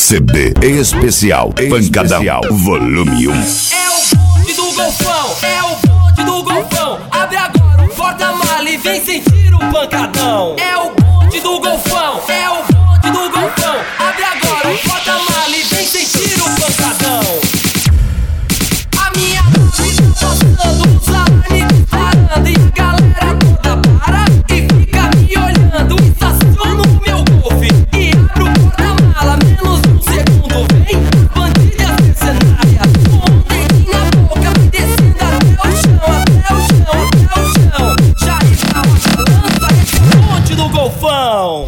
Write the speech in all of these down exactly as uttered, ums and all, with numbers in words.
C B especial Pancadão Volume um. É o bonde do Golfão, é o bonde do Golfão. Abre agora o porta-mala e vem sentir o pancadão. É o bonde do Golfão, é o bonde do Golfão. Abre agora o porta-mala e vem sentir o pancadão. A minha vida passando, os alarmes disparando e a galera toda para e fica me olhando. Estaciono o meu Golf e abro o porta-mala. Menos um segundo vem bandilhas mercenárias com um dedinho na boca me descendo até o chão, até o chão, até o chão. Já está uma balança, esse é o bonde do Golfão.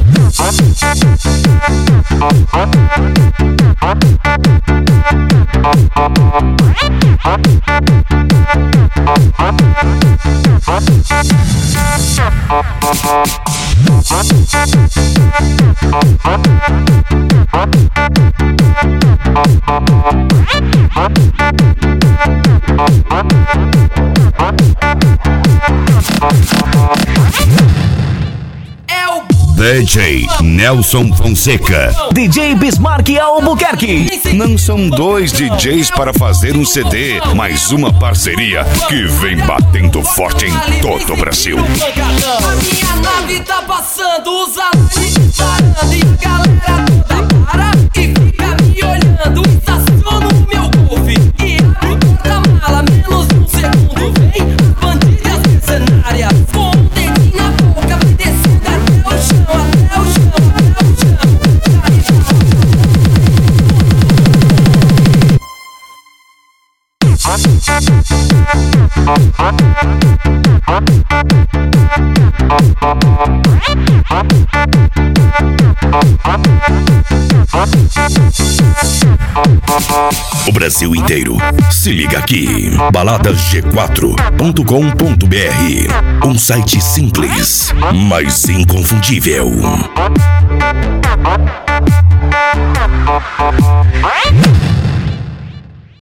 É o D J Nelson Fonseca, D J Bismarck Albuquerque. não são dois D Js para fazer um C D, mas uma parceria que vem batendo forte em todo o Brasil. A minha nave tá passando, os alarmes disparando e a galera toda para e fica me olhando. Estaciono o meu Golf e abro o porta-mala. Menos um segundo vem bandilhas mercenárias com um dedinho na boca me descendo até o chão, até o chão, até o chão. O Brasil inteiro se liga aqui. baladas g quatro ponto com ponto b r, um site simples, mas inconfundível. What?